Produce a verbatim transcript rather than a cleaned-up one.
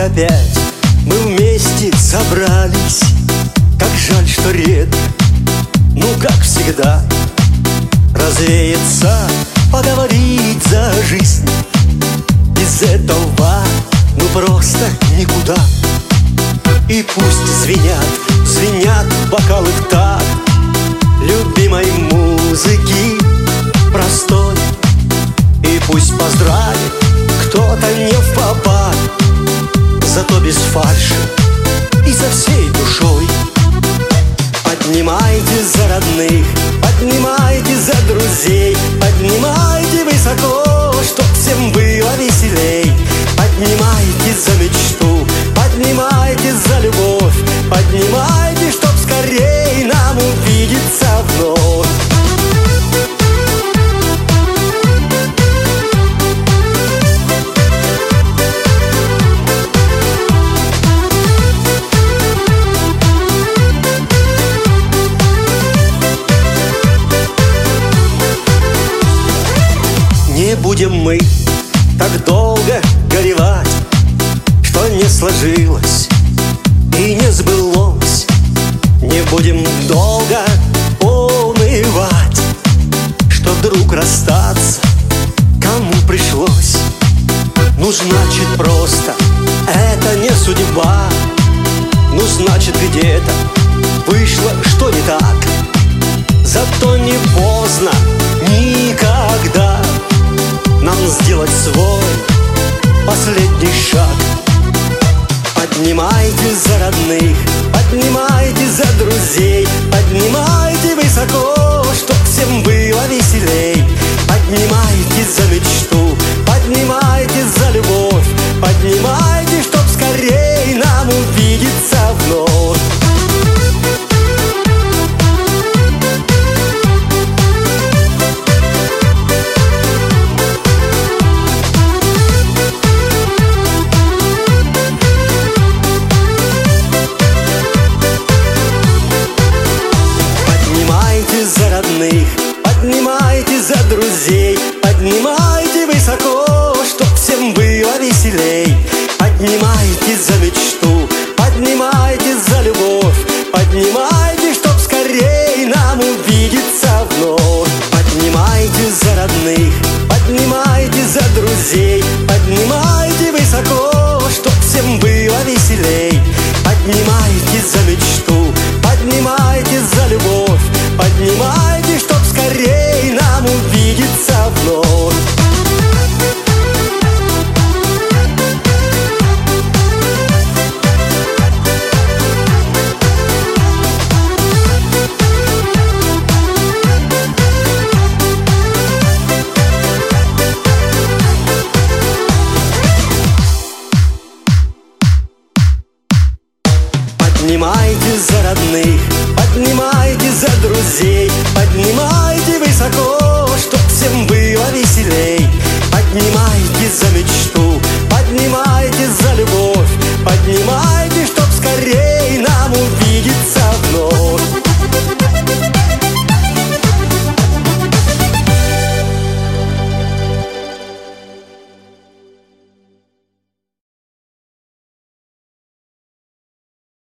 опять мы вместе собрались. Как жаль, что редко, ну как всегда, развеяться, поговорить за жизнь. Без этого ну просто никуда. И пусть звенят, звенят бокалы в такт любимой музыки простой. И пусть поздравит кто-то не впопад, зато без фальши и со всей душой. Поднимайте за родных, поднимайте за друзей, поднимайте высоко, чтоб всем было веселей. Поднимайте за мечту, поднимайте за любовь, поднимайте, чтоб скорей нам увидеться вновь. Не будем мы так долго горевать, что не сложилось и не сбылось. Не будем долго унывать, что вдруг расстаться кому пришлось. Ну значит просто это не судьба, ну значит где-то вышло что не так. Зато не поздно никогда нам сделать свой последний шаг. Поднимайте за родных, поднимайте за друзей, поднимайте высоко, чтоб всем было веселей. Поднимайте за мечту, поднимайте за любовь, поднимайте, чтоб скорей нам увидеться вновь. Поднимайте за друзей, поднимайте высоко, чтоб всем было веселей. Поднимайте за мечту, поднимайте за любовь, поднимайте, чтоб скорей нам увидеться вновь. Поднимайте за родных, поднимайте за друзей, поднимайте высоко, чтоб всем было веселей. Поднимайте за мечту, поднимайте за любовь, поднимайте, чтоб скорей нам увидеться вновь. Поднимайте за родных, поднимайте за друзей, поднимайте высоко, чтоб всем было веселей. Поднимайте за мечту,